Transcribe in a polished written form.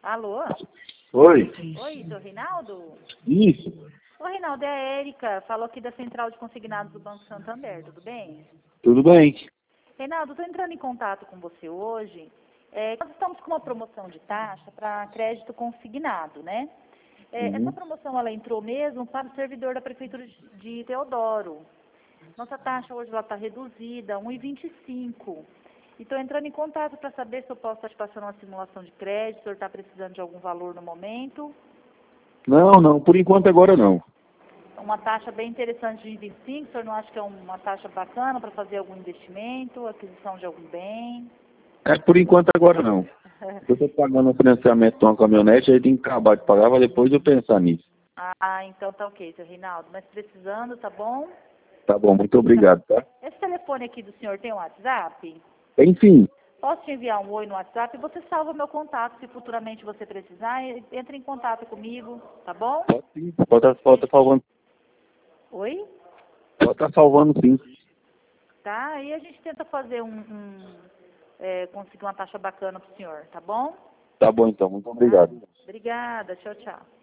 Alô? Oi. Oi, seu Reinaldo? Isso. Ô, Reinaldo, é a Érica. Falou aqui da Central de Consignados do Banco Santander, tudo bem? Tudo bem? Reinaldo, estou entrando em contato com você hoje. Nós estamos com uma promoção de taxa para crédito consignado, né? Essa promoção ela entrou mesmo para o servidor da Prefeitura de Teodoro. Nossa taxa hoje está reduzida, 1,25. E estou entrando em contato para saber se eu posso estar te passando uma simulação de crédito, se o senhor está precisando de algum valor no momento. Não, por enquanto agora não. Uma taxa bem interessante de 1,25, o senhor não acha que é uma taxa bacana para fazer algum investimento, aquisição de algum bem? Por enquanto agora não. Eu estou pagando o financiamento de uma caminhonete, aí tem que acabar de pagar, para depois eu pensar nisso. Então tá ok, seu Reinaldo. Mas precisando, tá bom? Tá bom, muito obrigado, tá? Esse telefone aqui do senhor tem um WhatsApp? Enfim, Posso te enviar um oi no WhatsApp e você salva meu contato se futuramente você precisar. Entre em contato comigo, tá bom? pode estar salvando. Oi? Pode estar salvando sim. Tá? Aí a gente tenta fazer conseguir uma taxa bacana pro senhor, tá bom? Tá bom então, muito obrigado. Obrigada, tchau, tchau.